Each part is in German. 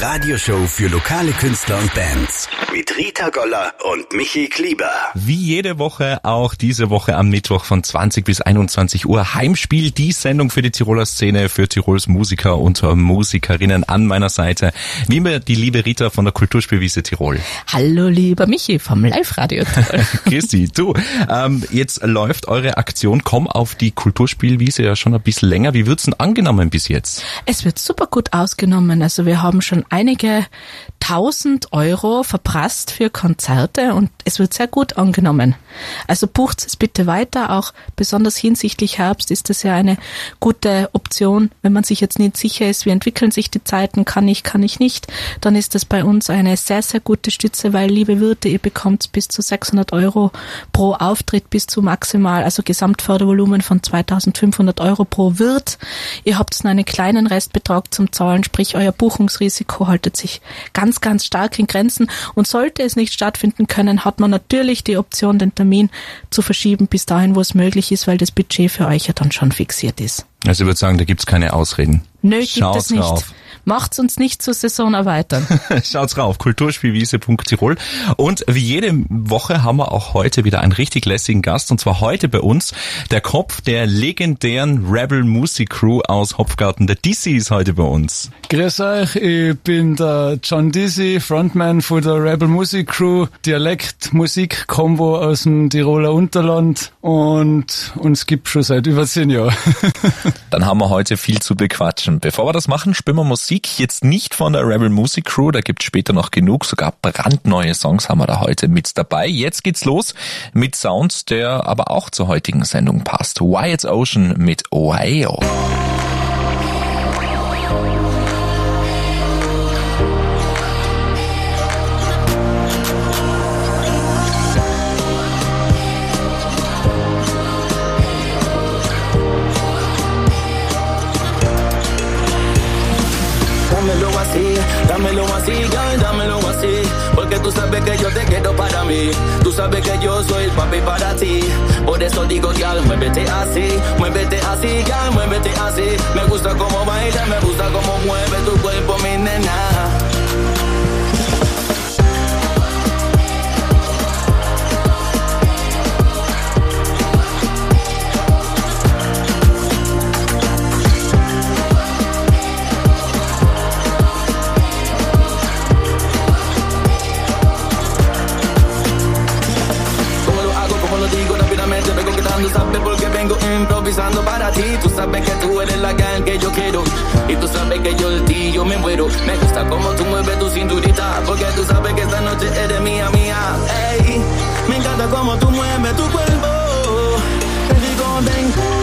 Radioshow für lokale Künstler und Bands. Mit Rita Goller und Michi Klieber. Wie jede Woche, auch diese Woche am Mittwoch von 20 bis 21 Uhr. Heimspiel, die Sendung für die Tiroler Szene, für Tirols Musiker und Musikerinnen an meiner Seite. Wie immer die liebe Rita von der Kulturspielwiese Tirol. Hallo lieber Michi vom Live-Radio Tirol. Christi, du, jetzt läuft eure Aktion Komm auf die Kulturspielwiese ja schon ein bisschen länger. Wie wird's denn angenommen bis jetzt? Es wird super gut ausgenommen. Also wir haben schon einige 1.000 Euro verprasst für Konzerte und es wird sehr gut angenommen. Also bucht es bitte weiter, auch besonders hinsichtlich Herbst ist das ja eine gute Option. Wenn man sich jetzt nicht sicher ist, wie entwickeln sich die Zeiten, kann ich nicht, dann ist das bei uns eine sehr, sehr gute Stütze, weil, liebe Wirte, ihr bekommt bis zu 600 Euro pro Auftritt, bis zu maximal, also Gesamtfördervolumen von 2.500 Euro pro Wirt. Ihr habt nur einen kleinen Restbetrag zum Zahlen, sprich euer Buchungsrisiko haltet sich ganz, ganz stark in Grenzen und sollte es nicht stattfinden können, hat man natürlich die Option, den Termin zu verschieben bis dahin, wo es möglich ist, weil das Budget für euch ja dann schon fixiert ist. Also ich würde sagen, da gibt's keine Ausreden. Nö, gibt es nicht. Rauf. Macht's uns nicht zur Saison erweitern. Schaut's rauf, kulturspielwiese.tirol. Und wie jede Woche haben wir auch heute wieder einen richtig lässigen Gast. Und zwar heute bei uns der Kopf der legendären Rebel Music Crew aus Hopfgarten. Der Dizzy ist heute bei uns. Grüß euch, ich bin der John Dizzy, Frontman von der Rebel Music Crew, Dialekt-Musik-Kombo aus dem Tiroler Unterland und uns gibt schon seit über 10 Jahren. Dann haben wir heute viel zu bequatschen. Bevor wir das machen, spielen wir Musik. Jetzt nicht von der Rebel Music Crew, da gibt's später noch genug, sogar brandneue Songs haben wir da heute mit dabei. Jetzt geht's los mit Sounds, der aber auch zur heutigen Sendung passt. Wyatt Ocean mit Ohio. Dámelo así, girl, dámelo así, porque tú sabes que yo te quiero para mí, tú sabes que yo soy el papi para ti, por eso digo, girl, muévete así, girl, muévete así, me gusta como baila, me gusta como mueve tu cuerpo, mi nena. Tú sabes porque vengo improvisando para ti. Tú sabes que tú eres la girl que yo quiero y tú sabes que yo el ti yo me muero. Me gusta como tú mueves tu cinturita, porque tú sabes que esta noche eres mía, mía. Ey, me encanta como tú mueves tu cuerpo. Te digo, ven.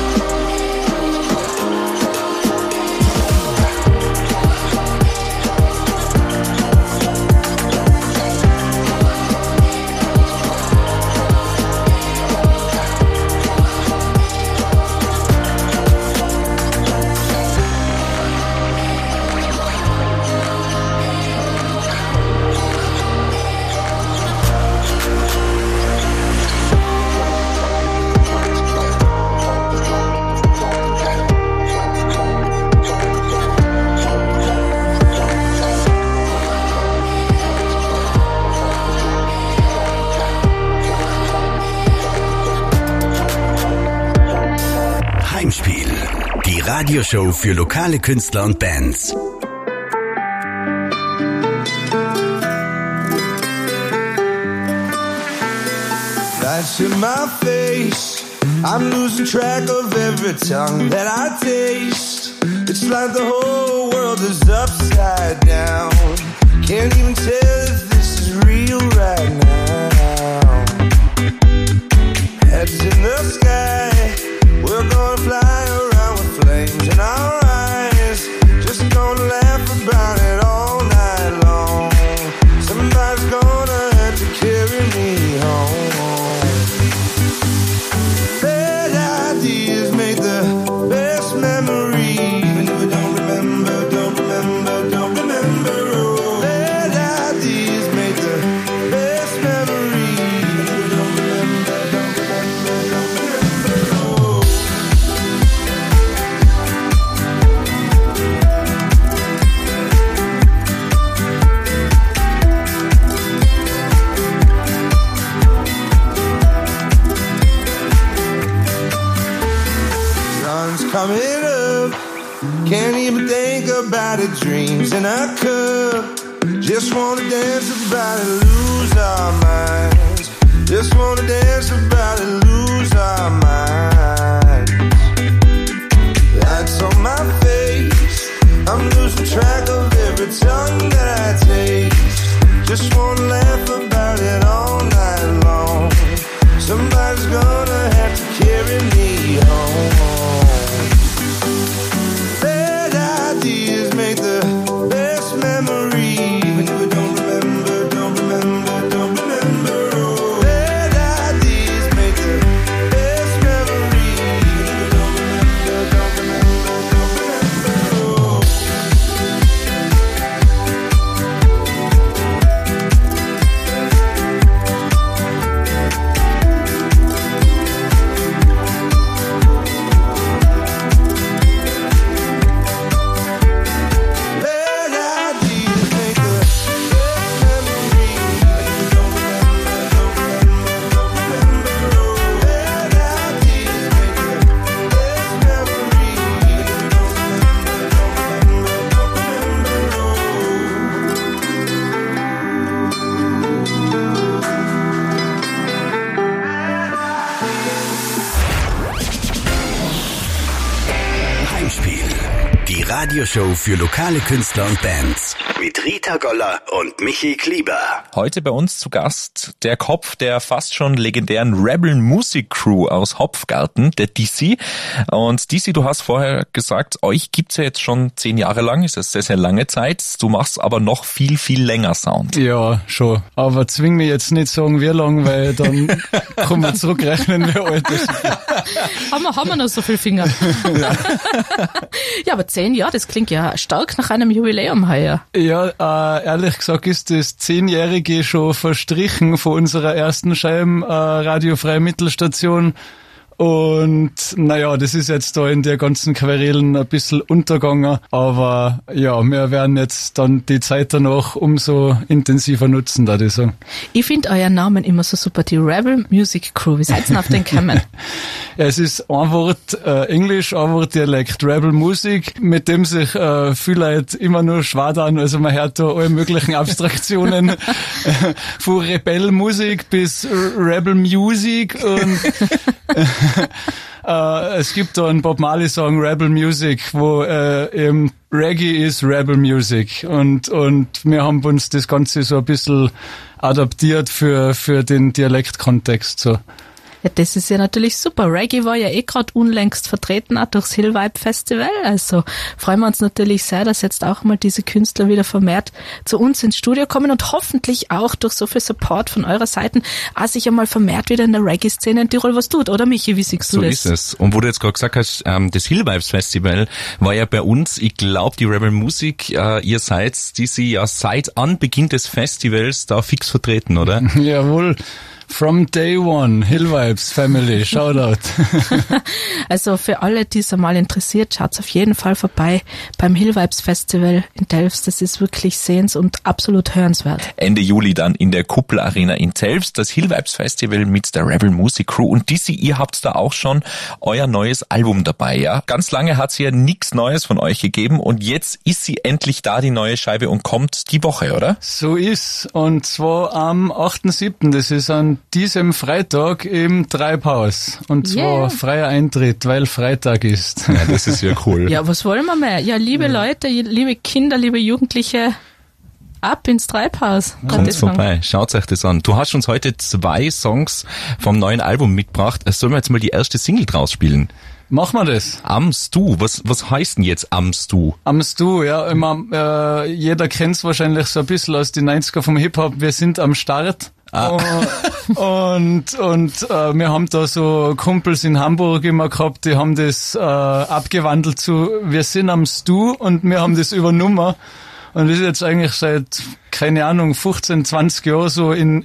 Heimspiel, die Radioshow für lokale Künstler und Bands. Lights in my face, I'm losing track of every tongue that I taste. It's like the whole world is upside down. Can't even tell if this is real right now. Heads in the sky, we're gonna fly around with flames in our eyes. Just gonna laugh about it all night long. Somebody's gonna have to carry me home. Bad ideas make the best memories. Even if we don't remember, don't remember, don't remember. Oh, bad ideas make the best memories. Even if we don't remember, don't remember, don't remember. Oh. sun's coming up. Can't even think about it. Dreams in a cup. Just wanna dance about it, lose our minds. Just wanna dance about it, lose our minds. Lights on my face. I'm losing track of every tongue that I taste. Just wanna laugh about it all night long. Somebody's gonna have to carry me home. Bad ideas make the best memories. When you don't remember, don't remember, don't remember. Oh. Bad ideas make the best memories. When you don't remember, don't remember, don't remember. Oh. Die Radioshow für lokale Künstler und Bands mit Rita Goller und Michi Klieber. Heute bei uns zu Gast der Kopf der fast schon legendären Rebel Music Crew aus Hopfgarten, der DC. Und DC, du hast vorher gesagt, euch gibt's ja jetzt schon 10 Jahre lang, ist das sehr, sehr lange Zeit. Du machst aber noch viel, viel länger Sound. Ja, schon. Aber zwing mich jetzt nicht sagen, wie lang, weil dann kann man zurückrechnen, wie alt das ist. Haben wir noch so viel Finger? Ja, aber 10 Jahre, das klingt ja stark nach einem Jubiläum heuer. Ja, ehrlich gesagt ist das 10-Jährige schon verstrichen von unserer ersten Scheiben radiofreie Mittelstation. Und naja, das ist jetzt da in der ganzen Querelen ein bisschen untergegangen. Aber ja, wir werden jetzt dann die Zeit danach umso intensiver nutzen, da ich sagen. Ich finde euren Namen immer so super, die Rebel Music Crew. Wie seid ihr denn auf den gekommen? Ja, es ist ein Wort Englisch, ein Wort Dialekt. Rebel Music, mit dem sich viele Leute immer nur schwer tun. Also man hört da alle möglichen Abstraktionen von Rebel Musik bis Rebel Music und es gibt da einen Bob Marley Song Rebel Music, wo eben Reggae ist Rebel Music und wir haben uns das Ganze so ein bisschen adaptiert für den Dialektkontext so. Ja, das ist ja natürlich super. Reggae war ja gerade unlängst vertreten, auch durchs Hill Vibe Festival. Also freuen wir uns natürlich sehr, dass jetzt auch mal diese Künstler wieder vermehrt zu uns ins Studio kommen und hoffentlich auch durch so viel Support von eurer Seite auch sich einmal vermehrt wieder in der Reggae-Szene in Tirol was tut. Oder Michi, wie siehst du das? So ist es. Und wo du jetzt gerade gesagt hast, das Hill Vibes Festival war ja bei uns, ich glaube, die Rebel Music, ihr seid diese ja seit Anbeginn des Festivals da fix vertreten, oder? Jawohl. From day one, Hill Vibes Family, Shoutout. Also für alle, die es einmal interessiert, schaut auf jeden Fall vorbei beim Hill Vibes Festival in Telfs. Das ist wirklich sehens- und absolut hörenswert. Ende Juli dann in der Kuppel Arena in Telfs, das Hill Vibes Festival mit der Rebel Music Crew. Und DC, ihr habt da auch schon euer neues Album dabei, ja? Ganz lange hat es ja nichts Neues von euch gegeben und jetzt ist sie endlich da, die neue Scheibe, und kommt die Woche, oder? So ist, und zwar am 8.7., das ist an diesem Freitag im Treibhaus. Und zwar freier Eintritt, weil Freitag ist. Ja, das ist ja cool. Ja, was wollen wir mehr? Ja, liebe Leute, liebe Kinder, liebe Jugendliche, ab ins Treibhaus. Kommt vorbei, schaut euch das an. Du hast uns heute 2 Songs vom neuen Album mitgebracht. Sollen wir jetzt mal die erste Single draus spielen? Machen wir das. Am Stu, was heißt denn jetzt Am Stu? Am Stu, ja, immer, jeder kennt's wahrscheinlich so ein bisschen aus den 90er vom Hip-Hop. Wir sind am Start. Und wir haben da so Kumpels in Hamburg immer gehabt, die haben das abgewandelt zu wir sind am Stu, und wir haben das übernommen. Und das ist jetzt eigentlich seit, keine Ahnung, 15, 20 Jahren so in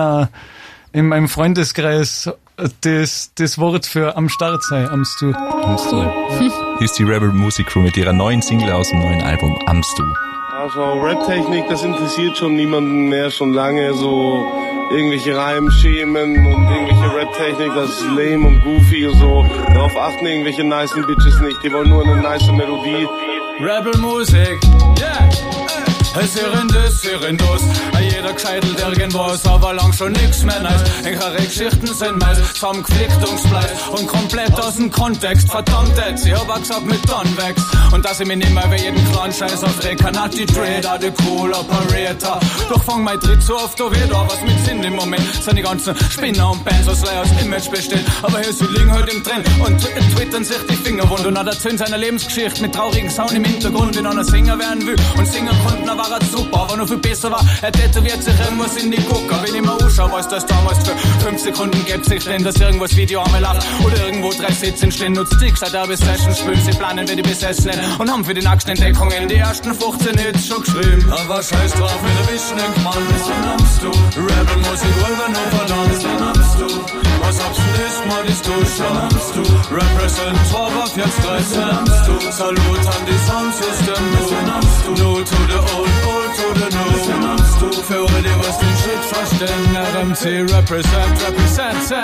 meinem Freundeskreis das Wort für am Start sein, am Stu. Am Stu. Hier ist die Rebel Music Crew mit ihrer neuen Single aus dem neuen Album Am Stu. Also Rap-Technik, das interessiert schon niemanden mehr, schon lange so. irgendwelche Reimschemen und irgendwelche Rap-Technik, das ist lame und goofy und so. Darauf achten irgendwelche nicen Bitches nicht, die wollen nur eine nice Melodie. Rebel-Musik, yeah! Es hören das, jeder gescheitelt irgendwas, aber lang schon nix mehr nice. Eure Geschichten sind meist zusammengeflicktungsfleisch und komplett aus dem Kontext. Verdammt jetzt, ich hab auch gesagt mit Don wächst. Und dass ich mich nicht mehr über jeden kleinen Scheiß aufreg, kann hat die Trader, die Cool Operator. Doch fang mein Tritt so oft da wieder, was mit Sinn im Moment sind die ganzen Spinner und Bands, was leider aus Image besteht. Aber hier sie liegen halt im Trend und twittern sich die Finger wund und hat erzählt seiner Lebensgeschichte mit traurigen Sound im Hintergrund, wie einer Singer werden will und singen konnten, aber war super, aber noch viel besser war, er tätowiert sich irgendwas in die Gucker. Wenn ich mal anschaue, was das damals für 5 Sekunden gibt, sich denn, dass irgendwas Video einmal läuft oder irgendwo 3 Sätze stehen, nutzt Sticks, hat Session spülen, sie planen wir die Besessenen und haben für die nächsten Entdeckungen die ersten 15 Hits schon geschrieben. Aber scheiß drauf, wir erwischen den Mann, was nimmst du? Rebel-Musik, wollen nur verdammt, was nimmst du? Was hab's denn das mal, das du schon? Represent 12 auf jetzt 13, Salut an die Soundsystem, no to the old to the new. Für alle, die was den Shit verstehen, RMC represent.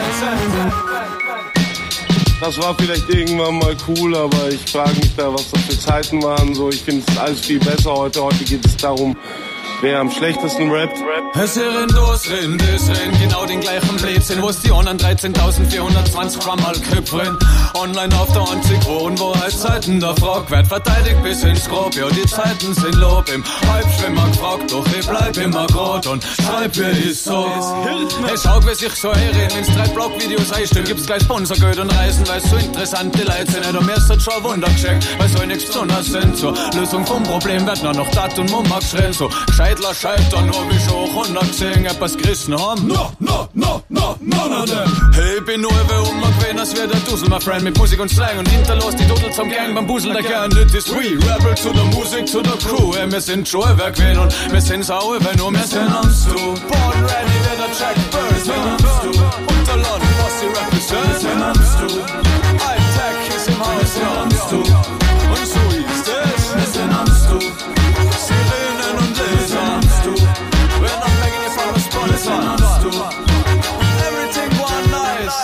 Das war vielleicht irgendwann mal cool, aber ich frage mich da, was das für Zeiten waren. So, ich finde es alles viel besser heute. Heute geht es darum, wer am schlechtesten rappt. Es reden, genau den gleichen Blödsinn, was die anderen 13.420 Gramm mal kribbeln. Online auf der einzig wohnen, wo als Zeiten der Frage wird verteidigt bis ins Grab. Ja, die Zeiten sind Lob im Halbschwimmer gefragt, doch ich bleib immer grad und schreib mir die Songs. Hey, schau, wie sich so herreden, wenn's 3 Blog-Videos einstellen, gibt's gleich Sponsorgeld und Reisen, weil's so interessante Leute sind. Ja, mir ist das schon Wunder geschenkt, weil so nichts zu tun sind. Zur Lösung vom Problem wird nur noch Dat und Mumma geschrien, so Scheidler scheitern, hab ich auch 100 gesehen, etwas gerissen haben. No, none of them. Hey, ich bin nur gewesen, als wär der Dusel, my friend, mit Musik und Slang und hinterlos die Dudel zum Gang beim Busel, der Kern, das ist we, Rebel zu der Musik, zu der Crew, hey, wir sind schon wer gewesen und wir sind sauer, wenn nur wir sind uns du. Born ready, wer der Jack Bird, sind uns du. Unterland, was sie represent, sind uns du. High-Tech ist im Haus, sind uns du. Und so ist es, wir sind uns du. Sirenen und Laser, uns du. We're not begging you for a sponsor, uns du. Everything one nice.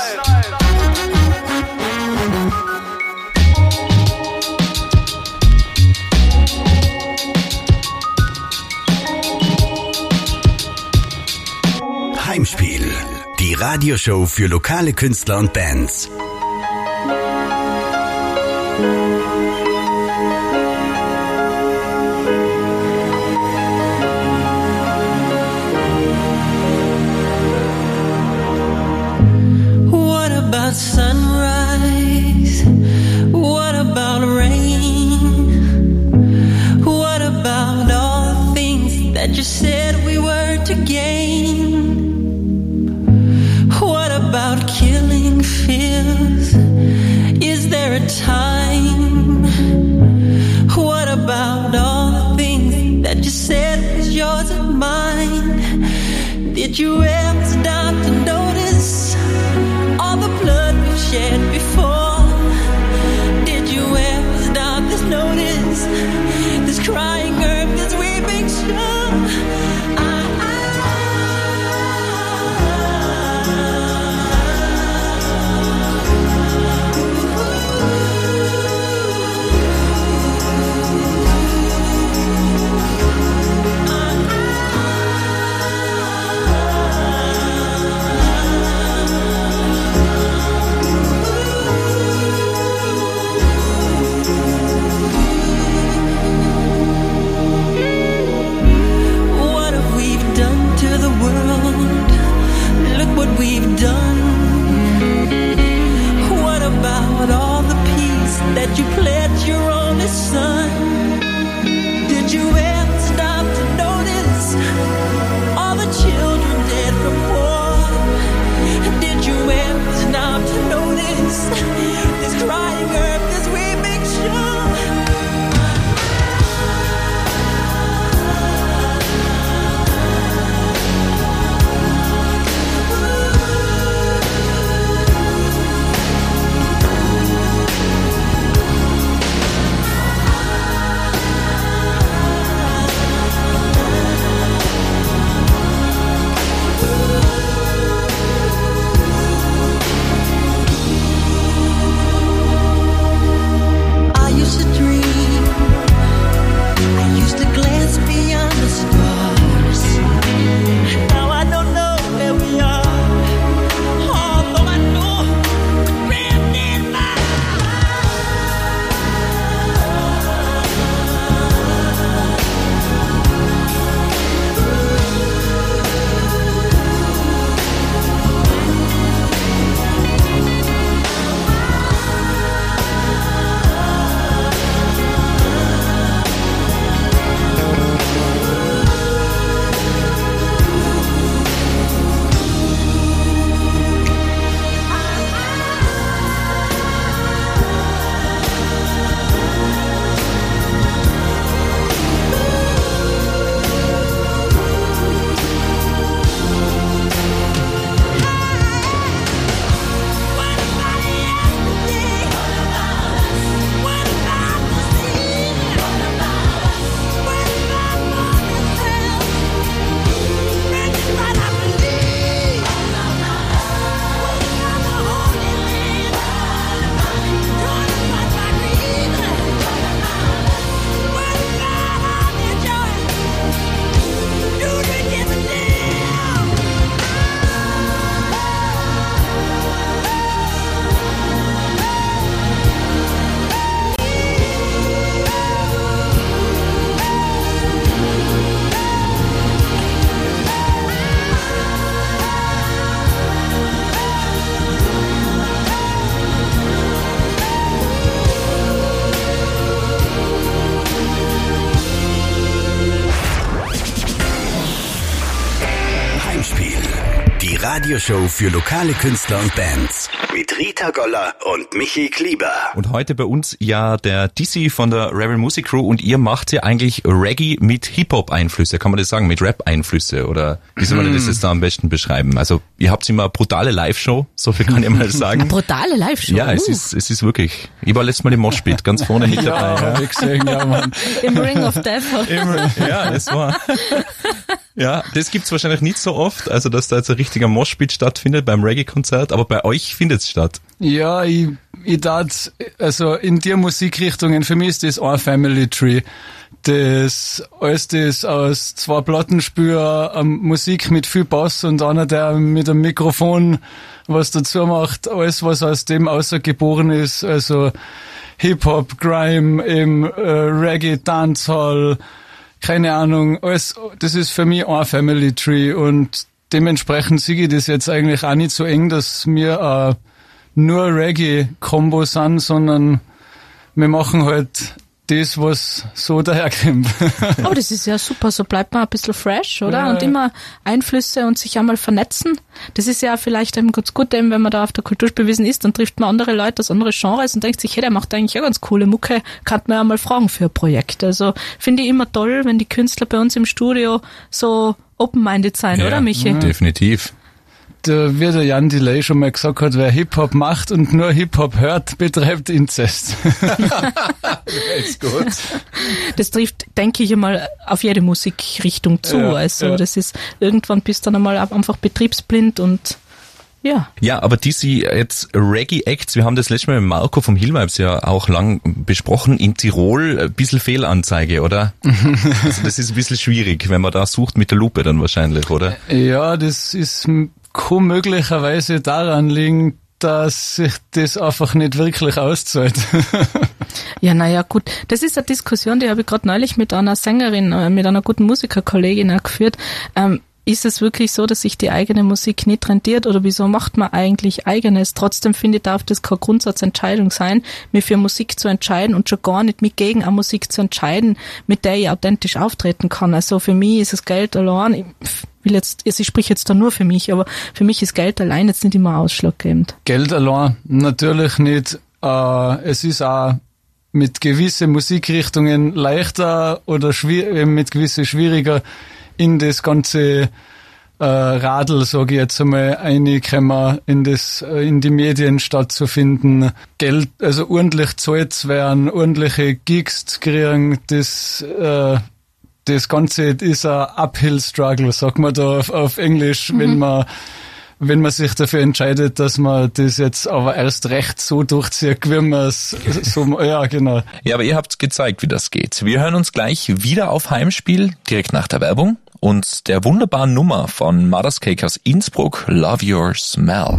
Heimspiel, die Radioshow für lokale Künstler und Bands. What about sunrise? What about rain? What about all the things that you said we were to gain? What about killing fears? Is there a time? What about all the things that you said was yours and mine? Did you ever stop to notice all the blood we've shed before? Did you ever stop to notice this crying earth, this weeping shore? What we've done. What about all the peace that you pledged your only son? Did you ever stop to notice all the children dead from war? Did you ever stop to notice this crying earth, this weeping shore? Radioshow für lokale Künstler und Bands. Mit Rita Goller und Michi Klieber. Und heute bei uns ja der Dizzy von der Rebel Music Crew und ihr macht ja eigentlich Reggae mit Hip-Hop-Einflüsse, kann man das sagen, mit Rap-Einflüsse oder wie soll man das jetzt da am besten beschreiben? Also ihr habt immer eine brutale Live-Show, so viel kann ich mal sagen. Eine brutale Live-Show? Ja, es ist wirklich. Ich war letztes Mal im Moshpit, ganz vorne mit dabei. Ja, gesehen, ja, Mann. Im Ring of Death. Ja, das war... Ja, das gibt's wahrscheinlich nicht so oft, also dass da jetzt ein richtiger Moshpit stattfindet beim Reggae-Konzert, aber bei euch findet's statt. Ja, ich dachte, also in der Musikrichtungen, für mich ist das ein Family Tree. Das alles das aus 2 Plattenspieler, Musik mit viel Bass und einer, der mit einem Mikrofon was dazu macht, alles was aus dem außergeboren ist, also Hip-Hop, Grime, Reggae, Dancehall, keine Ahnung, alles, das ist für mich ein Family Tree und dementsprechend sehe ich das jetzt eigentlich auch nicht so eng, dass wir nur Reggae-Kombo sind, sondern wir machen halt das, was so daherkommt. Aber das ist ja super, so bleibt man ein bisschen fresh, oder? Ja. Und immer Einflüsse und sich einmal vernetzen. Das ist ja vielleicht eben ganz gut, eben, wenn man da auf der Kulturspielwiesen ist, dann trifft man andere Leute aus anderen Genres und denkt sich, hey, der macht eigentlich ja ganz coole Mucke, kann man ja mal fragen für ein Projekt. Also finde ich immer toll, wenn die Künstler bei uns im Studio so open-minded sein, oder Michi? Definitiv. Wie der Jan Delay schon mal gesagt hat, wer Hip-Hop macht und nur Hip-Hop hört, betreibt Inzest. Ist gut. Das trifft, denke ich einmal, auf jede Musikrichtung zu. Ja, also ja. das ist, irgendwann bist du dann einmal einfach betriebsblind und ja. Ja, aber Dizzy, jetzt Reggae-Acts, wir haben das letzte Mal mit Marco vom Hillvibes ja auch lang besprochen, in Tirol ein bisschen Fehlanzeige, oder? Also das ist ein bisschen schwierig, wenn man da sucht mit der Lupe dann wahrscheinlich, oder? Ja, das kann möglicherweise daran liegen, dass sich das einfach nicht wirklich auszahlt. Ja, naja, gut. Das ist eine Diskussion, die habe ich gerade neulich mit einer Sängerin, mit einer guten Musikerkollegin auch geführt. Ist es wirklich so, dass sich die eigene Musik nicht rentiert oder wieso macht man eigentlich eigenes? Trotzdem finde ich, darf das keine Grundsatzentscheidung sein, mich für Musik zu entscheiden und schon gar nicht mich gegen eine Musik zu entscheiden, mit der ich authentisch auftreten kann. Also für mich ist es Geld allein. Ich spreche jetzt da nur für mich, aber für mich ist Geld allein jetzt nicht immer ausschlaggebend. Geld allein natürlich nicht. Es ist auch mit gewissen Musikrichtungen leichter oder mit gewissen schwieriger in das ganze Radl, sage ich jetzt einmal, reinkommen, in die Medien stattzufinden, Geld, also ordentlich zahlt zu werden, ordentliche Gigs zu kriegen, das Ganze ist ein Uphill-Struggle, sagt man da auf Englisch, wenn man sich dafür entscheidet, dass man das jetzt aber erst recht so durchzieht, wie man es so, ja, genau. Ja, aber ihr habt gezeigt, wie das geht. Wir hören uns gleich wieder auf Heimspiel, direkt nach der Werbung und der wunderbaren Nummer von Mother's Cake aus Innsbruck, Love Your Smell.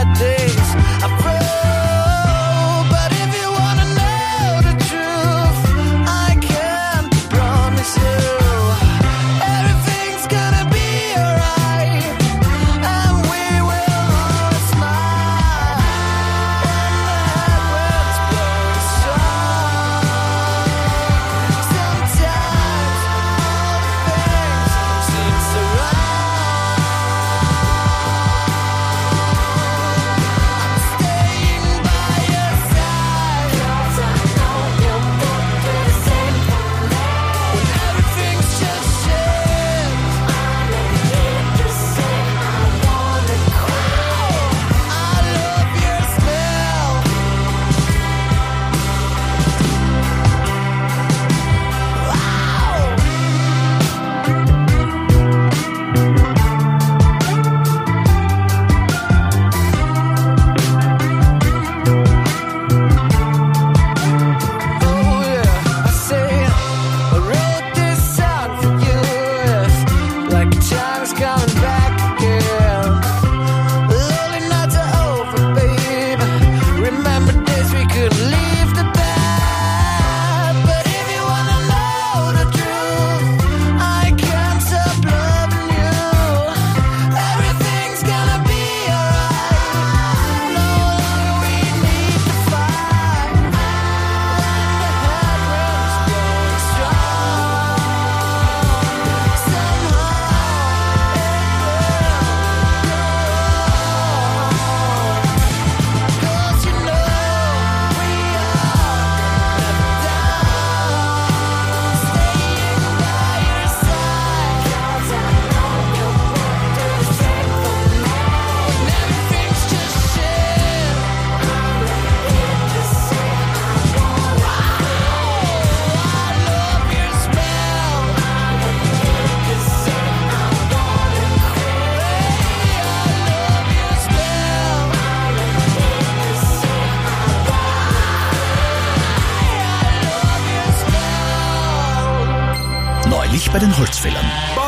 But if you wanna know the truth, von Holzfällern.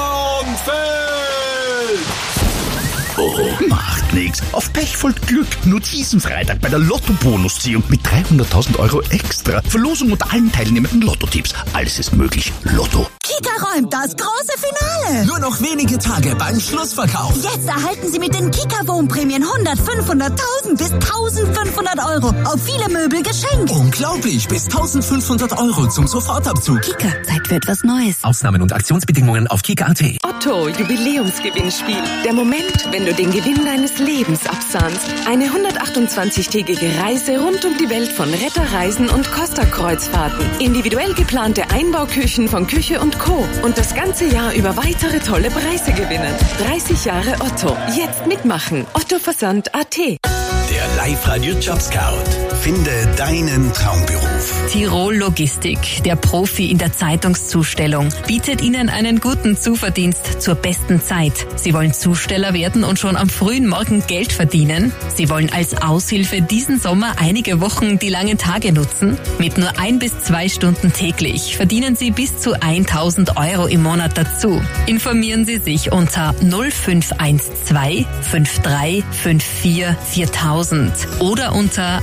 Oh, macht nix. Auf Pech folgt Glück. Nur diesen Freitag bei der Lotto-Bonusziehung mit 300.000 € extra. Verlosung unter allen teilnehmenden Lotto-Tipps. Alles ist möglich. Lotto. Kika räumt das große Finale. Nur noch wenige Tage beim Schlussverkauf. Jetzt erhalten Sie mit den Kika-Wohnprämien 100, 500.000 bis 1.500 € auf viele Möbel geschenkt. Unglaublich, bis 1.500 € zum Sofortabzug. Kika, Zeit für etwas Neues. Ausnahmen und Aktionsbedingungen auf kika.at. Otto, Jubiläumsgewinnspiel. Der Moment, wenn du den Gewinn deines Lebens absahnst. Eine 128-tägige Reise rund um die Welt von Retterreisen und Costa-Kreuzfahrten. Individuell geplante Einbauküchen von Küche und Co. Und das ganze Jahr über weitere tolle Preise gewinnen. 30 Jahre Otto. Jetzt mitmachen. Ottoversand.at. Der Live-Radio Jobscout. Finde deinen Traumberuf. Tirol Logistik, der Profi in der Zeitungszustellung, bietet Ihnen einen guten Zuverdienst zur besten Zeit. Sie wollen Zusteller werden und schon am frühen Morgen Geld verdienen? Sie wollen als Aushilfe diesen Sommer einige Wochen die langen Tage nutzen? Mit nur 1 bis 2 Stunden täglich verdienen Sie bis zu 1.000 € im Monat dazu. Informieren Sie sich unter 0512 5354 4000 oder unter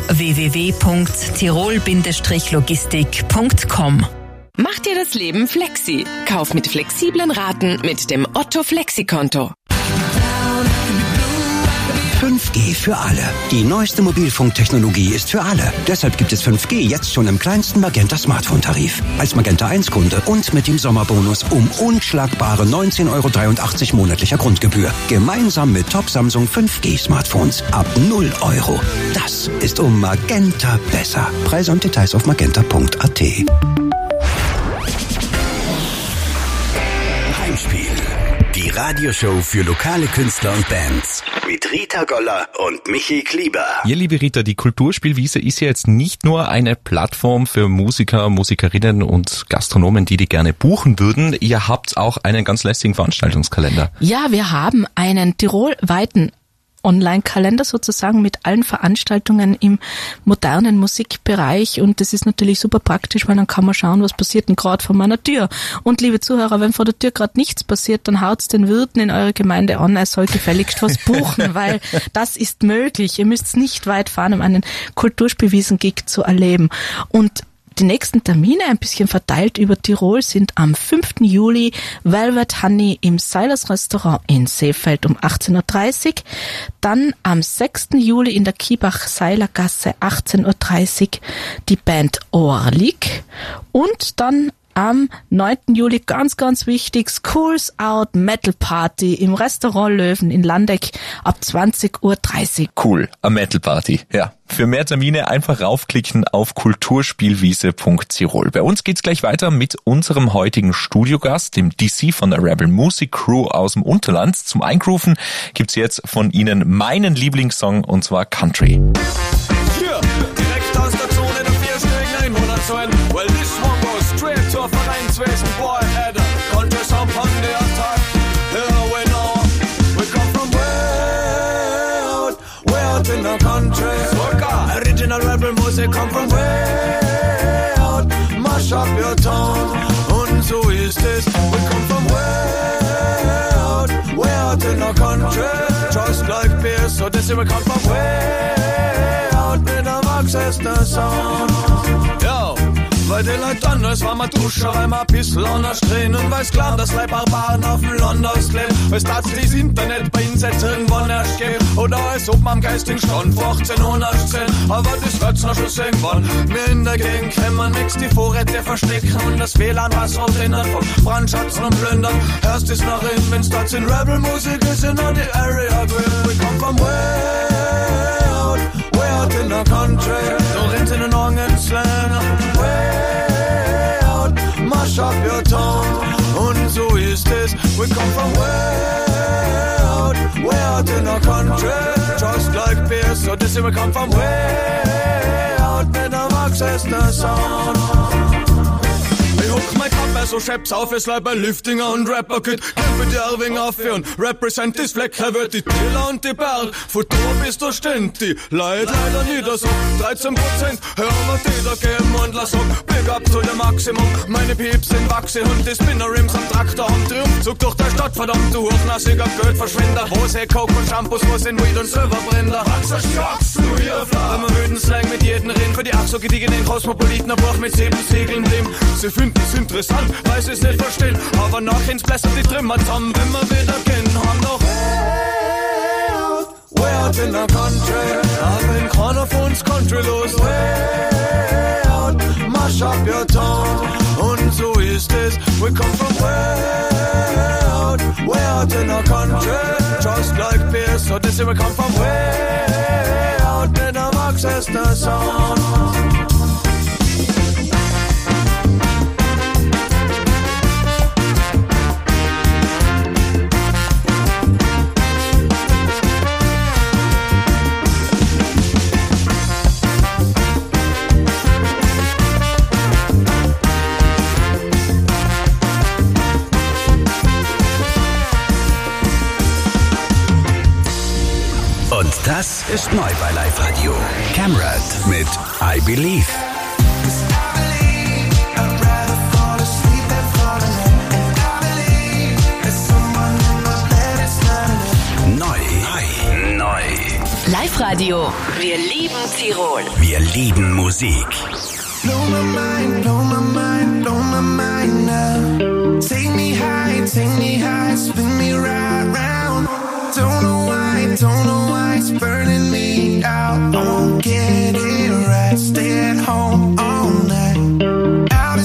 www.tirol-logistik.com. Mach dir das Leben flexi. Kauf mit flexiblen Raten mit dem Otto Flexi-Konto. 5G für alle. Die neueste Mobilfunktechnologie ist für alle. Deshalb gibt es 5G jetzt schon im kleinsten Magenta Smartphone-Tarif. Als Magenta 1-Kunde und mit dem Sommerbonus um unschlagbare 19,83 € monatlicher Grundgebühr. Gemeinsam mit Top Samsung 5G-Smartphones ab 0 €. Das ist um Magenta besser. Preise und Details auf magenta.at. Heimspiel. Die Radioshow für lokale Künstler und Bands. Mit Rita Goller und Michi Klieber. Ja, liebe Rita, die Kulturspielwiese ist ja jetzt nicht nur eine Plattform für Musiker, Musikerinnen und Gastronomen, die gerne buchen würden. Ihr habt auch einen ganz lästigen Veranstaltungskalender. Ja, wir haben einen tirolweiten Online-Kalender sozusagen mit allen Veranstaltungen im modernen Musikbereich, und das ist natürlich super praktisch, weil dann kann man schauen, was passiert denn gerade vor meiner Tür. Und liebe Zuhörer, wenn vor der Tür gerade nichts passiert, dann haut's den Wirten in eurer Gemeinde an, er soll gefälligst was buchen, weil das ist möglich. Ihr müsst nicht weit fahren, um einen Kulturspielwiesen-Gig zu erleben. Und die nächsten Termine, ein bisschen verteilt über Tirol, sind am 5. Juli Velvet Honey im Seilers Restaurant in Seefeld um 18.30 Uhr. Dann am 6. Juli in der Kiebach-Seiler-Gasse 18.30 Uhr die Band Ohrlig. Und dann am 9. Juli, ganz, ganz wichtig, Schools Out Metal Party im Restaurant Löwen in Landeck ab 20.30 Uhr. Cool, eine Metal Party, ja. Für mehr Termine einfach raufklicken auf kulturspielwiese.tirol. Bei uns geht's gleich weiter mit unserem heutigen Studiogast, dem DC von der Rebel Music Crew aus dem Unterland. Zum Eingrooven gibt's jetzt von ihnen meinen Lieblingssong, und zwar Country. Yeah, direkt aus der Zone der 4 Stück 100 Well, this one goes straight to a Vereinswesen, boy, Adam. Country song on the attack. Here we know, we come from way out in the country. Original rebel music come from way out. Mash up your town. Und so ist es. We come from way out in the country. Just like beer, so this we come from way out with a Manchester sound. Yo. Weil die Leute anders war, man duschen, weil man ein bisschen anders drehen. Und weil's klar, dass Leute Barbaren auf dem Land ausleben. Weil's tatsächlich das Internet bei ihnen jetzt irgendwann erst geht. Oder als ob man am geistigen Stand vor 1810. Aber das wird's noch schon irgendwann. Wir in der Gegend kennen wir nix, die Vorräte verstecken. Und das WLAN was auch drinnen vom Brandschatzen und Plündern. Hörst es nach innen, wenn's dort in Rebel-Musik ist, in the area grill. We come from way out in the country. So rennt in den Orgenslang. Mash up your town. Und so ist es. We come from way out in the country. Just like beer, so this we come from way out with a Manchester sound. We Hook mein Kopf, so Scheps auf, es leid bei Liftinger und Rapper-Kid. Kämpfe die Erwing auf und represent das Fleck, er wird die Tiller und die Berg. Futur bist du stint, die Leid leider nieder so. 13%, hör auf die da geben und lass hoch. Big up zu dem Maximum, meine Pieps sind Wachse und die Spinner-Rims am Traktor haben Triumphzug durch der Stadt, verdammt du hochnasiger Geldverschwender. Wo ist Coke und Shampoos, wo sind Weed und Silberbrenner? Wachser Schocks, du hier Fla. Wenn wir müden Slang mit jedem reden, für die ach so gediegenen Kosmopoliten, ein Buch mit 7 Segeln dem. Sie finden es interessant, weil sie es nicht verstehen, aber nachher ins Bläser die Trimmer zusammen, wenn wir wieder gehen, haben noch way out in the country, haben keiner von uns Country los, way out, mash up your town, und so ist es, we come from way out in the country, just like Pierce, so this is we come from way out in the Manchester Sound. Und das ist neu bei Live Radio. Camrad mit I Believe. Neu. Live Radio. Wir lieben Tirol. Wir lieben Musik. Blow my mind, blow my mind, blow my mind now. Take me high, spin me right round. Don't know why it's burning me out. I won't get it right, stay at home all night. Out of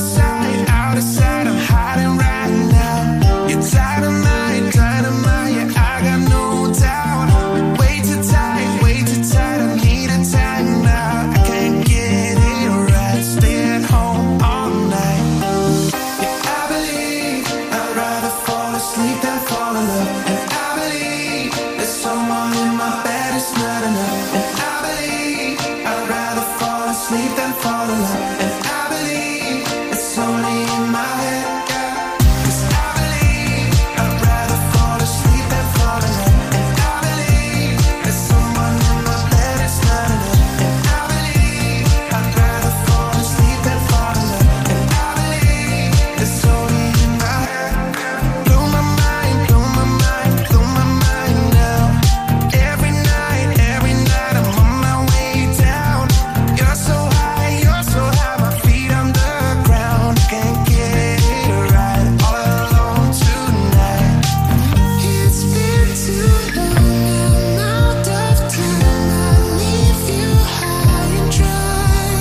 sight, I'm hiding right now. You're dynamite, yeah, I got no doubt. Way too tight, I need a time now. I can't get it right, stay at home all night. Yeah, I believe I'd rather fall asleep than fall in love. And I believe there's someone in my bed, it's not enough. And I believe I'd rather fall asleep than fall in love. And I believe it's only in my head, yeah. 'Cause I believe I'd rather fall asleep than fall in love. And I believe there's someone in my bed, it's not enough. And I believe I'd rather fall asleep than fall in love. And I believe it's only in my head, yeah. Blow my mind, blow my mind, blow my mind now. Every night, I'm on my way down. You're so high, my feet on the ground. Can't get it right, all alone tonight. It's been too long, I'm out of time. I leave you high and dry.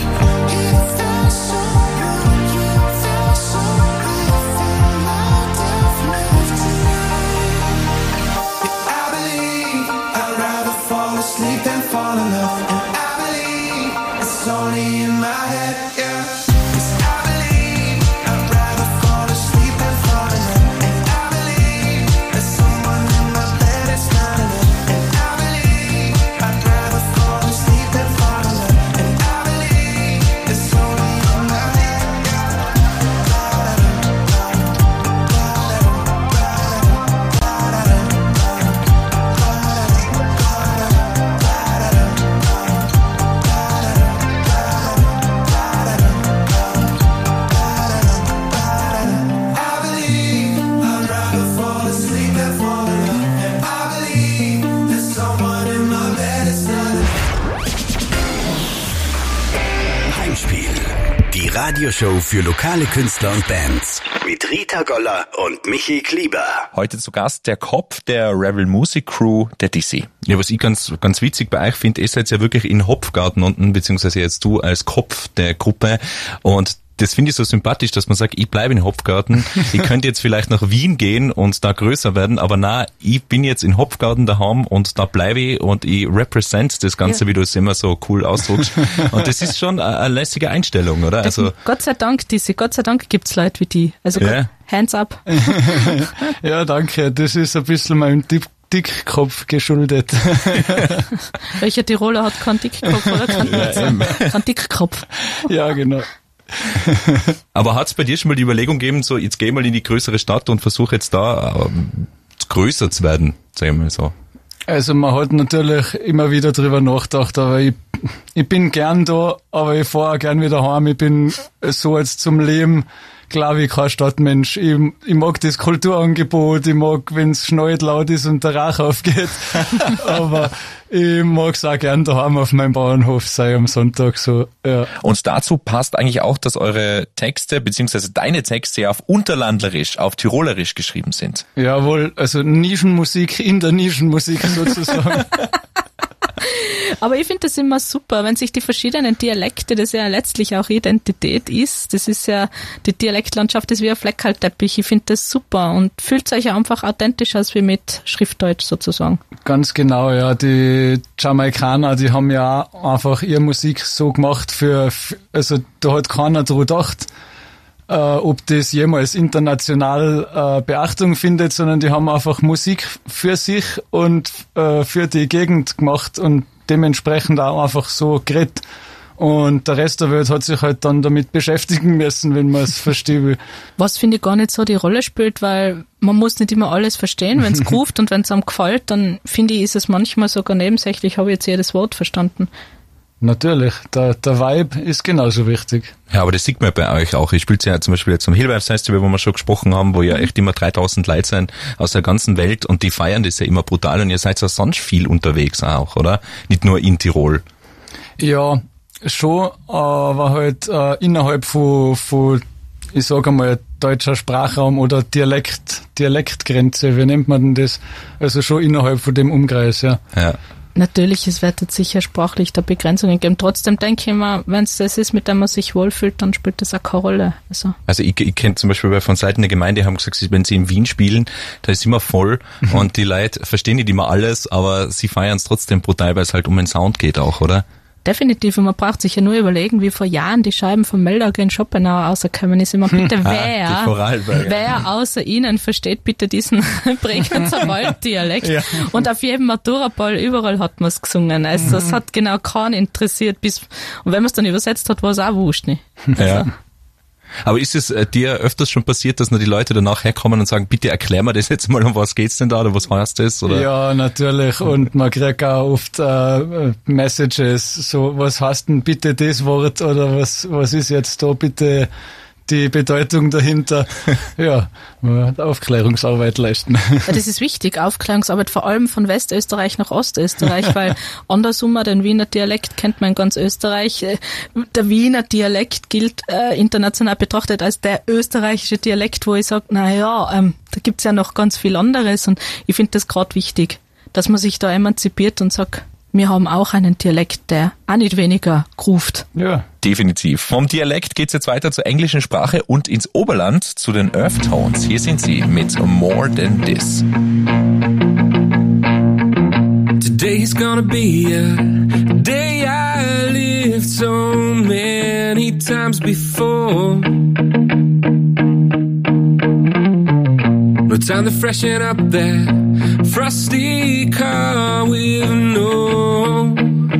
It felt so wrong, you felt so right. Fell out of love tonight. I believe I'd rather fall asleep than fall in love. And I believe it's only in my head, yeah. 'Cause I believe I'd rather fall asleep than fall in love. And I believe there's someone in my bed, it's not enough. And I believe I'd rather fall asleep than fall in love. And I believe it's only in my head, I believe I'd rather fall asleep than fall in love. And I believe there's someone in my bed, it's not enough. Heimspiel. Die Radioshow für lokale Künstler und Bands. Mit Rita Goller und Michi Klieber. Heute zu Gast der Kopf der Rebel Music Crew, der Dizzy. Ja, was ich ganz witzig bei euch finde, ihr seid ja wirklich in Hopfgarten unten, beziehungsweise jetzt du als Kopf der Gruppe, und das finde ich so sympathisch, dass man sagt, ich bleibe in Hopfgarten, ich könnte jetzt vielleicht nach Wien gehen und da größer werden, aber na, ich bin jetzt in Hopfgarten daheim und da bleibe ich und ich represent das Ganze, wie du es immer so cool ausdruckst. Und das ist schon eine lässige Einstellung, oder? Also Gott sei Dank, Gott sei Dank gibt's Leute wie die. Also hands up. Ja, danke. Das ist ein bisschen meinem Dickkopf geschuldet. Welcher Tiroler hat keinen Dickkopf oder keinen Dickkopf? Ja, genau. Aber hat's bei dir schon mal die Überlegung gegeben, so jetzt geh mal in die größere Stadt und versuch jetzt da größer zu werden, sagen wir mal so? Also man hat natürlich immer wieder drüber nachgedacht, aber ich bin gern da, aber ich fahre auch gern wieder heim. Ich bin so jetzt zum Leben, glaube ich, kein Stadtmensch. Ich mag das Kulturangebot, ich mag, wenn es schneit, laut ist und der Rauch aufgeht. Aber ich mag's auch gern daheim auf meinem Bauernhof sein am Sonntag, so, ja. Und dazu passt eigentlich auch, dass eure Texte, beziehungsweise deine Texte ja auf Unterlandlerisch, auf Tirolerisch geschrieben sind. Jawohl, also Nischenmusik in der Nischenmusik sozusagen. Aber ich finde das immer super, wenn sich die verschiedenen Dialekte, das ja letztlich auch Identität ist, das ist ja, die Dialektlandschaft ist wie ein Fleckerlteppich, ich finde das super und fühlt sich einfach authentisch aus wie mit Schriftdeutsch sozusagen. Ganz genau, ja, die Jamaikaner, die haben ja auch einfach ihre Musik so gemacht also da hat keiner drüber gedacht, ob das jemals international Beachtung findet, sondern die haben einfach Musik für sich und für die Gegend gemacht und dementsprechend auch einfach so geredet. Und der Rest der Welt hat sich halt dann damit beschäftigen müssen, wenn man es verstehen will. Was finde ich gar nicht so die Rolle spielt, weil man muss nicht immer alles verstehen. Wenn es groovt und wenn es einem gefällt, dann finde ich, ist es manchmal sogar nebensächlich, habe ich jetzt jedes Wort verstanden. Natürlich, der Vibe ist genauso wichtig. Ja, aber das sieht man bei euch auch. Ich spiele ja zum Beispiel jetzt am Hillwives Festival, wo wir schon gesprochen haben, wo ja echt immer 3000 Leute sind aus der ganzen Welt und die feiern das ja immer brutal und ihr seid ja sonst viel unterwegs auch, oder? Nicht nur in Tirol. Ja, schon, aber halt innerhalb von ich sage mal, deutscher Sprachraum oder Dialektgrenze, wie nennt man denn das? Also schon innerhalb von dem Umkreis, ja. Ja. Natürlich, es wird jetzt sicher sprachlich da Begrenzungen geben. Trotzdem denke ich immer, wenn es das ist, mit dem man sich wohlfühlt, dann spielt das auch keine Rolle. Also ich kenne zum Beispiel von Seiten der Gemeinde, haben gesagt, wenn sie in Wien spielen, da ist immer voll und die Leute verstehen nicht immer alles, aber sie feiern es trotzdem brutal, weil es halt um den Sound geht auch, oder? Definitiv, und man braucht sich ja nur überlegen, wie vor Jahren die Scheiben vom Meldager in Schopenhauer rausgekommen ist. Immer bitte, wer außer Ihnen versteht bitte diesen Bregenzer Walddialekt? Ja. Und auf jedem Maturaball, überall hat man es gesungen. Also das hat genau keinen interessiert. Und wenn man es dann übersetzt hat, war es auch wurscht. Nicht? Also. Ja. Aber ist es dir öfters schon passiert, dass nur die Leute danach herkommen und sagen, bitte erklär mir das jetzt mal, um was geht's denn da oder was heißt das? Oder? Ja, natürlich. Und man kriegt auch oft Messages, so, was heißt denn bitte das Wort oder was ist jetzt da bitte die Bedeutung dahinter? Ja, man hat Aufklärungsarbeit leisten. Ja, das ist wichtig, Aufklärungsarbeit, vor allem von Westösterreich nach Ostösterreich, weil andersrum den Wiener Dialekt kennt man in ganz Österreich. Der Wiener Dialekt gilt international betrachtet als der österreichische Dialekt, wo ich sage, da gibt's ja noch ganz viel anderes und ich finde das gerade wichtig, dass man sich da emanzipiert und sagt, wir haben auch einen Dialekt, der auch nicht weniger ruft. Ja. Definitiv. Vom Dialekt geht's jetzt weiter zur englischen Sprache und ins Oberland zu den Earth Tones. Hier sind sie mit More Than This. Today's gonna be a day I lived so many times before. No time to freshen up that frosty car with no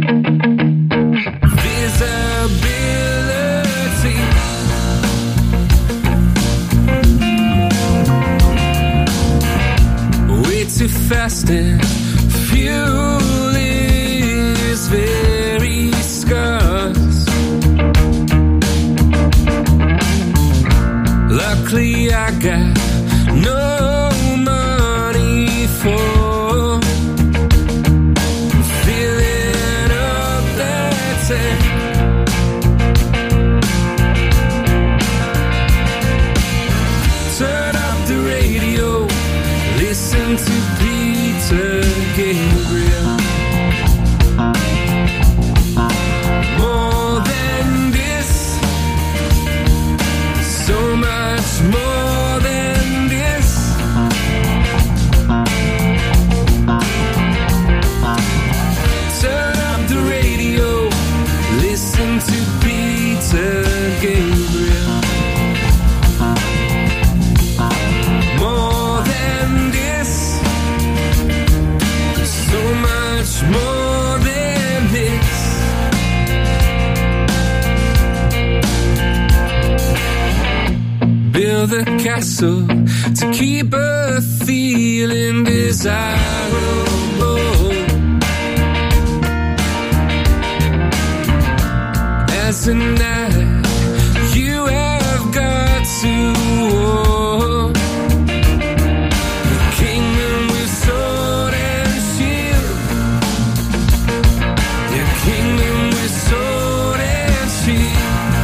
visibility. Way too fast and fuel is very scarce. Luckily I got no money for filling up that tank. Turn up the radio, listen to Peter Gabriel. More than this, so much more than this. Turn up the radio, listen to Peter Gabriel. More than this, so much castle to keep her feeling desirable. As tonight you have got to walk the kingdom with sword and shield. Your kingdom with sword and shield.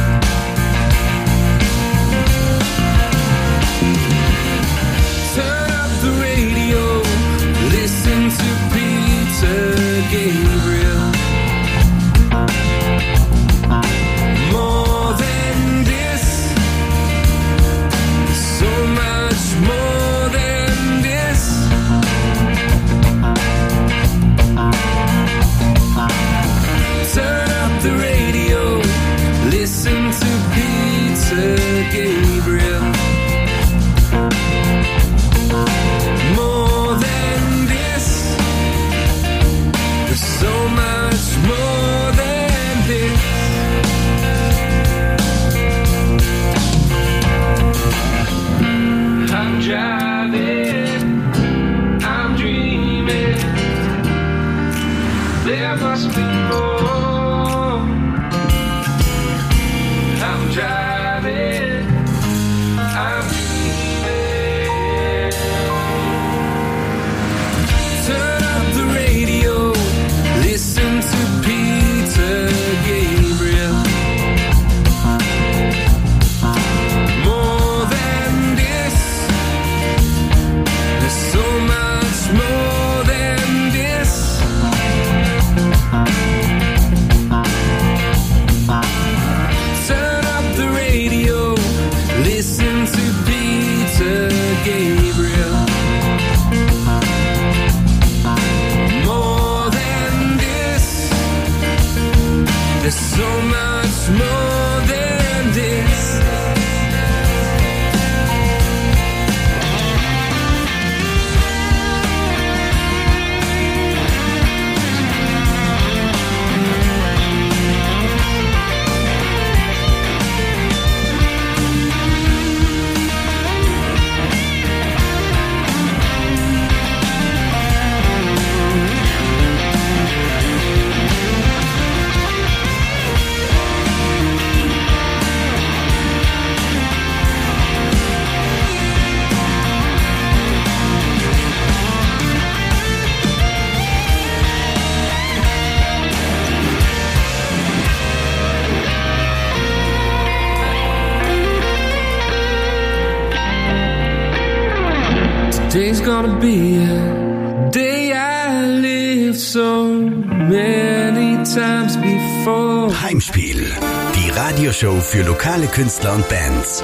Turn up the radio, listen to Peter Gabriel. More than this, so much more than this. Turn up the radio, listen to Peter Gabriel. More than this, there's so much more than this. I'm driving, I'm dreaming, there must be more. I'm driving, I'm dreaming. Turn up the radio, listen to Peter Gabriel. More than this, there's so much more than this. Turn up the radio, listen to Peter Gabriel. More than this, there's so much more than this. Today's gonna be a day I lived so many times before. Heimspiel, die Radioshow für lokale Künstler und Bands.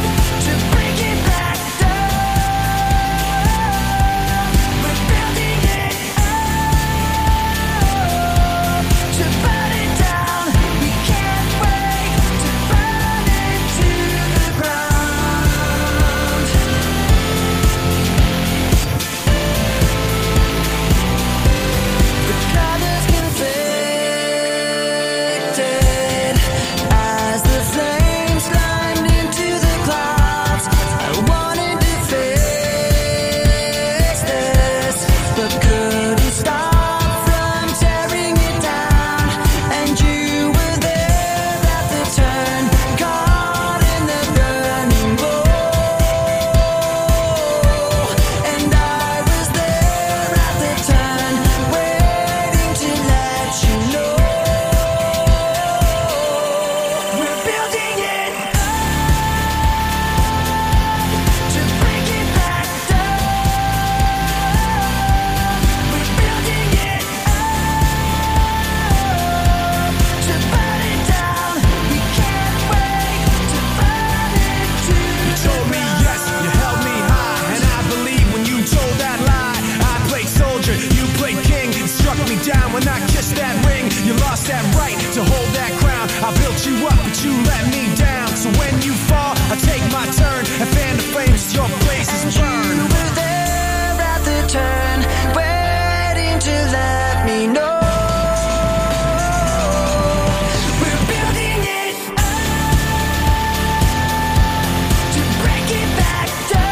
Building it that right to hold that crown. I built you up, but you let me down. So when you fall, I take my turn and fan the flames till your blazes burn. You were there at the turn, waiting to let me know. We're building it up to break it back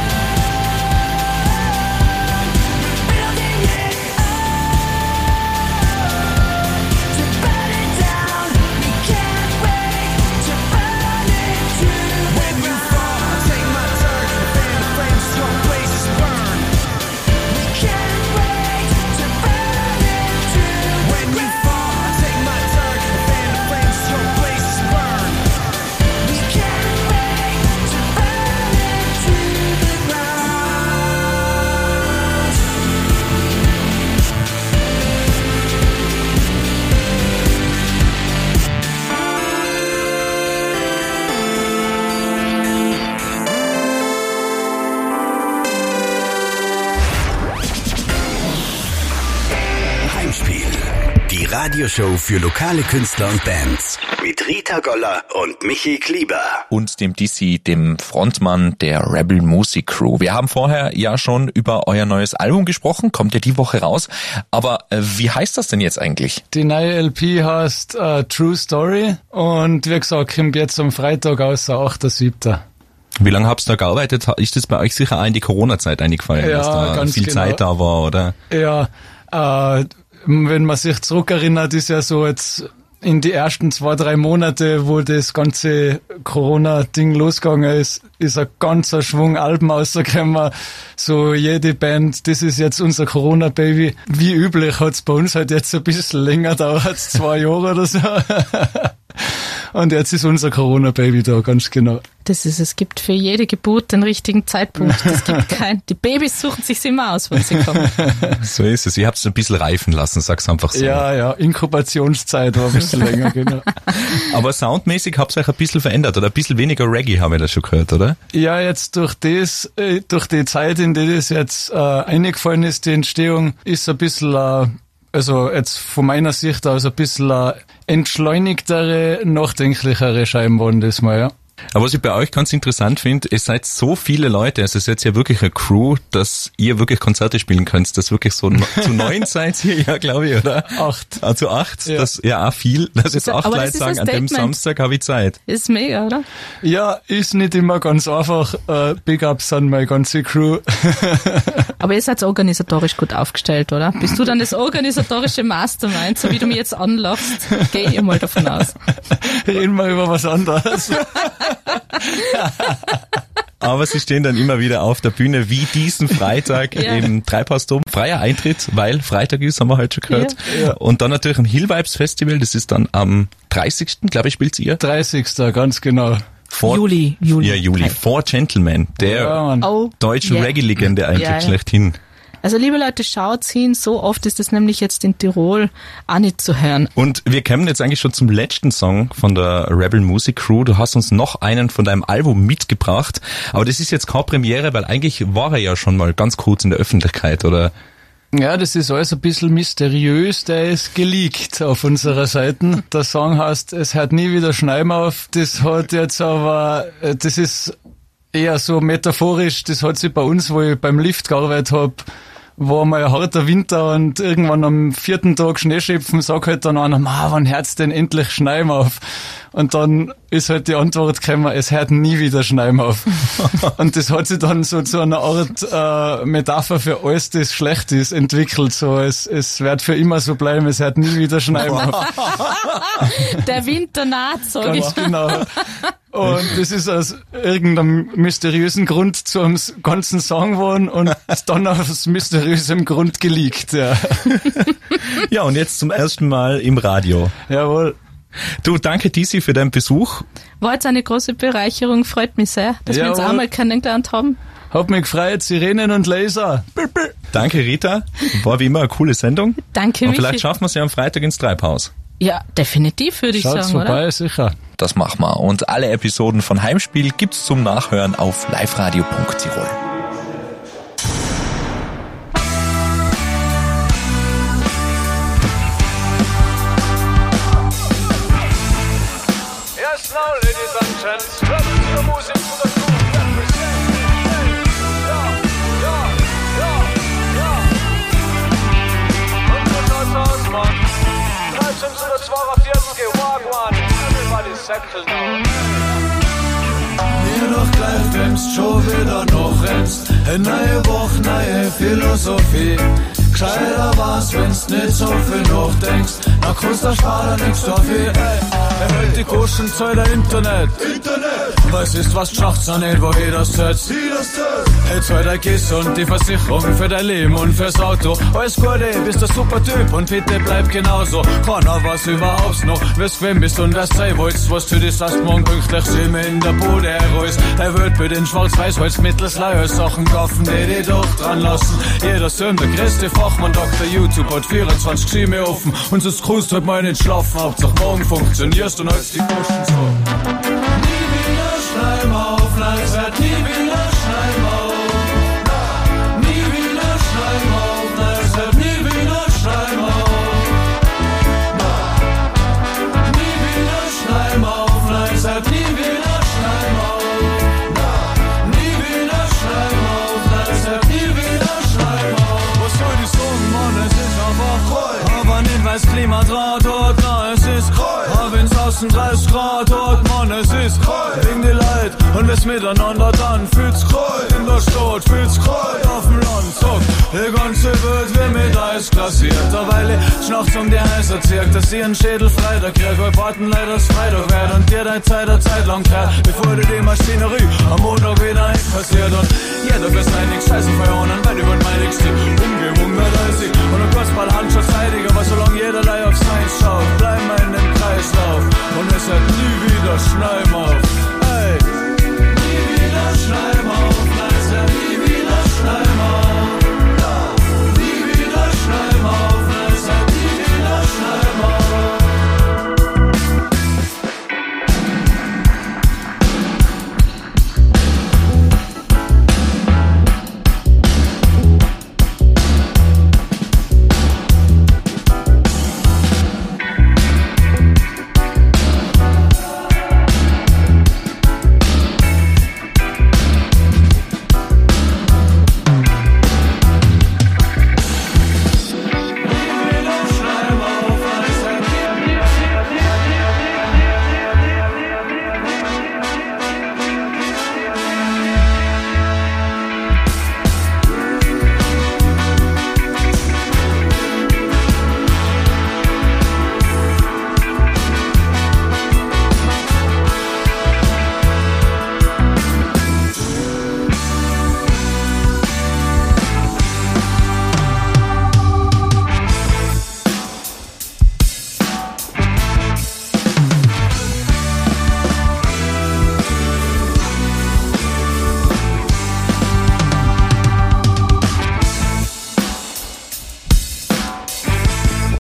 down. We're building it up to burn it down. We can't wait to burn it to When you fall, I take my turn and fan the flames till your blazes burn. We can't wait to burn it to When you fall, I take my turn and fan the flames till your blazes burn. We can't wait to burn it to the ground. Heimspiel. Die Radioshow für lokale Künstler und Bands. Mit Rita Goller und Michi Klieber. Und dem DC, dem Frontmann der Rebel Music Crew. Wir haben vorher ja schon über euer neues Album gesprochen, kommt ja die Woche raus. Aber wie heißt das denn jetzt eigentlich? Die neue LP heißt True Story und wie gesagt, kommt jetzt am Freitag aus, 8.7. Wie lange habt ihr da gearbeitet? Ist das bei euch sicher auch in die Corona-Zeit eingefallen, Ja, dass da ganz viel genau. Zeit da war, oder? Ja, wenn man sich zurückerinnert, ist ja so jetzt in die ersten 2-3 Monate, wo das ganze Corona-Ding losgegangen ist ein ganzer Schwung Alben rausgekommen. So jede Band, das ist jetzt unser Corona-Baby. Wie üblich hat's bei uns halt jetzt ein bisschen länger gedauert, 2 Jahre oder so. Und jetzt ist unser Corona-Baby da, ganz genau. Das ist, es gibt für jede Geburt den richtigen Zeitpunkt. Es gibt die Babys suchen sich's immer aus, wenn sie kommen. So ist es. Ihr habt es ein bisschen reifen lassen, sag's einfach so. Ja, Inkubationszeit war ein bisschen länger, genau. Aber soundmäßig habt ihr euch ein bisschen verändert, oder ein bisschen weniger Reggae, habe ich das schon gehört, oder? Ja, jetzt durch die Zeit, in die das jetzt eingefallen ist, die Entstehung, ist ein bisschen, also jetzt von meiner Sicht aus ein bisschen entschleunigtere, nachdenklichere Scheiben geworden das mal, ja. Aber was ich bei euch ganz interessant finde, ihr seid so viele Leute, also ihr seid ja wirklich eine Crew, dass ihr wirklich Konzerte spielen könnt, dass wirklich so zu 9 seid ihr, ja, glaube ich, oder? 8. Also 8, Ja. das ja auch viel, dass jetzt 8 aber das Leute ist ein sagen, an dem Statement. Samstag habe ich Zeit. Ist mega, oder? Ja, ist nicht immer ganz einfach. Big Ups an meine ganze Crew. Aber ihr seid organisatorisch gut aufgestellt, oder? Bist du dann das organisatorische Mastermind, so wie du mich jetzt anlachst? Geh ich mal davon aus. Reden wir über was anderes. Aber sie stehen dann immer wieder auf der Bühne, wie diesen Freitag Ja. im Treibhausdom. Freier Eintritt, weil Freitag ist, haben wir heute schon gehört. Ja. Und dann natürlich ein Hill Vibes Festival, das ist dann am 30. glaube ich, spielt ihr. 30. ganz genau. Juli. Ja, Juli. Four Gentlemen, der Ja, Mann. Oh, deutschen yeah. Reggae-Legende eigentlich Ja, ja. schlechthin. Also liebe Leute, schaut's hin, so oft ist das nämlich jetzt in Tirol auch nicht zu hören. Und wir kommen jetzt eigentlich schon zum letzten Song von der Rebel Music Crew. Du hast uns noch einen von deinem Album mitgebracht, aber das ist jetzt keine Premiere, weil eigentlich war er ja schon mal ganz kurz in der Öffentlichkeit, oder? Ja, das ist alles ein bisschen mysteriös, der ist geleakt auf unserer Seite. Der Song heißt, es hört nie wieder Schneim auf. Das hat jetzt aber, das ist eher so metaphorisch, das hat sich bei uns, wo ich beim Lift gearbeitet habe, war mal ein harter Winter und irgendwann am 4. Tag Schneeschöpfen, sagt halt dann einer, wann hört's denn endlich Schneim auf? Und dann ist halt die Antwort gekommen, es hört nie wieder Schneim auf. Und das hat sich dann so zu einer Art Metapher für alles, das schlecht ist, entwickelt. So, es wird für immer so bleiben, es hört nie wieder Schneim auf. Der Winter naht, sag ich. Ganz genau. Und das ist aus irgendeinem mysteriösen Grund zu einem ganzen Song geworden und dann aus mysteriösem Grund geleakt, ja. Ja, und jetzt zum ersten Mal im Radio. Jawohl. Du, danke DC für deinen Besuch. War jetzt eine große Bereicherung, freut mich sehr, dass wir uns Jawohl. auch mal kennengelernt haben. Hat mich gefreut, Sirenen und Laser. Danke, Rita. War wie immer eine coole Sendung. Danke, Und Michi. vielleicht schaffen wir es ja am Freitag ins Treibhaus. Ja, definitiv, würde ich Schaut's sagen, vorbei, oder? sicher. Das machen wir. Und alle Episoden von Heimspiel gibt's zum Nachhören auf liveradio.tirol. Säckel mir doch gleich, wenn's schon wieder noch rennst. Eine neue Woche, neue Philosophie. Gescheiter war's, wenn's nicht so viel nachdenkst. Na kannst du sparen, nix dafür. Erhöht die Kostenzahl der Internet. Was ist, was schacht's noch nicht, wo jeder setzt? Jetzt halt der Kiss und die Versicherung für dein Leben und fürs Auto. Alles Gute, bist der super Typ und bitte bleib genauso. Keiner was überhaupt noch, wirst wem bist und das sei wollt's. Was du das hast, morgen pünktlich sind wir in der Bude herois. Er wird bei den Schwarz-Weiß-Holz mittels Leier Sachen kaufen, die doch dran lassen. Jeder Söhn, der größte Fachmann, Dr. YouTube hat 24 Schirme offen. Und sonst grüßt halt mal nicht schlafen, Hauptsache morgen funktionierst und als die Kuschen so. Nie wieder Schleim auf, leise, nie wieder Schleim auf. Nie wieder Schleim auf, leise, nie wieder Schleim auf. Nie wieder Schleim auf, leise, nie wieder Schleim auf. Nie wieder Schleim auf, leise, nie wieder Schleim auf. Was soll ich sagen, Mann, es ist einfach Kreuz. Aber nicht, weil's Klima draht hat, na, es ist Kreuz. Aber wenn's außen 30 Grad hat, Mann, es ist Kreuz. Wegen die Leid und das Miteinander dann fühlt's Kreuz. In der Stadt fühlt's Kreuz. Auf dem Land, zack, die ganze Welt wird mit Eis glasiert. Derweil ich schnachts um die Häuser zirkt, dass ihr einen Schädel Freitag kriegt, weil warten leider das Freitag wird und dir deine Zeit eine Zeit lang kehrt, bevor dir die Maschinerie am Montag wieder passiert und jeder fürs nix Scheiße verhauen, weil über mein nichts umgeht.